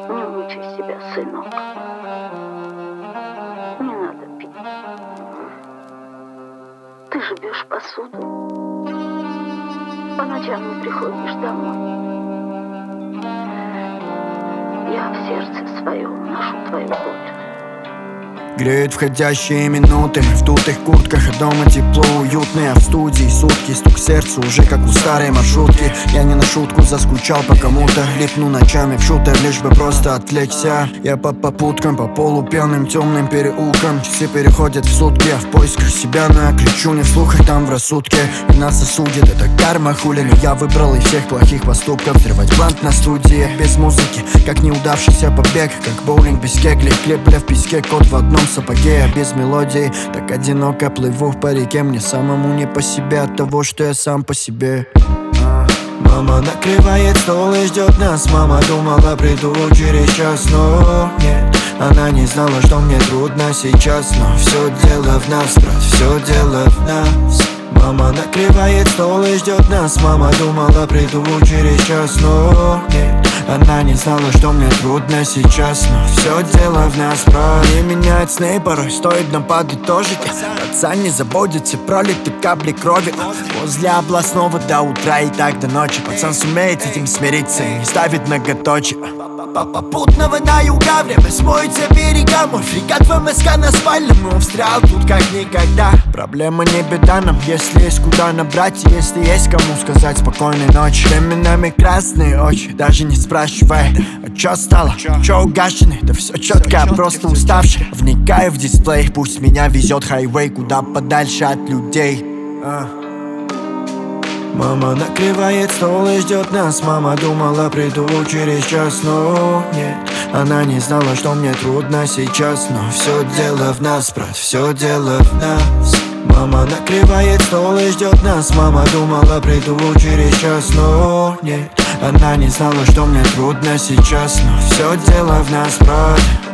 Не мучай себя, сынок. Не надо пить. Ты же бьешь посуду. По ночам не приходишь домой. Я в сердце своем ношу твою боль. Греют входящие минуты, мы в дутых куртках, а дома тепло, уютно. А в студии сутки, стук сердца уже как у старой маршрутки. Я не на шутку заскучал по кому-то, липну ночами в шутер, лишь бы просто отвлечься. Я по попуткам, по полу пьяным темным переулкам. Часы переходят в сутки, я в поисках себя, но я кричу не вслух, их там в рассудке. И нас осудит, это карма, хули, но я выбрал из всех плохих поступков взрывать блант на студии без музыки, как неудавшийся побег, как боулинг без кегли. Клепля в песке, кот в одном сапоге, а без мелодии. Так одиноко плыву по реке, мне самому не по себе от того, что я сам по себе. Мама накрывает стол и ждет нас. Мама думала, приду через час, но нет. Она не знала, что мне трудно сейчас, но все дело в нас, брат, все дело в нас. Мама накрывает стол и ждет нас. Мама думала, приду через час, но нет. Она не знала, что мне трудно сейчас, но все дело в нас, брат. Не меняет сны, порой стоит нам подытожить. Пацан не заботится, пролиты капли крови возле областного до утра и так до ночи. Пацан сумеет с этим смириться и не ставит многоточие. Попутного на юга время смоется берега. Мой фрегат ВМСК на спальном, он встрял тут как никогда. Проблема не беда нам, если есть куда набрать, и если есть кому сказать спокойной ночи. Временами красные очи, даже не спрашивай, а чё стало, чё угашены, да все четко, просто уставший. Вникаю в дисплей, пусть меня везет хайвей куда подальше от людей. Мама накрывает стол и ждет нас. Мама думала, приду через час, но нет. Она не знала, что мне трудно сейчас, но все дело в нас, брат, все дело в нас. Мама накрывает стол и ждет нас. Мама думала, приду через час, но нет. Она не знала, что мне трудно сейчас, но все дело в нас, брат.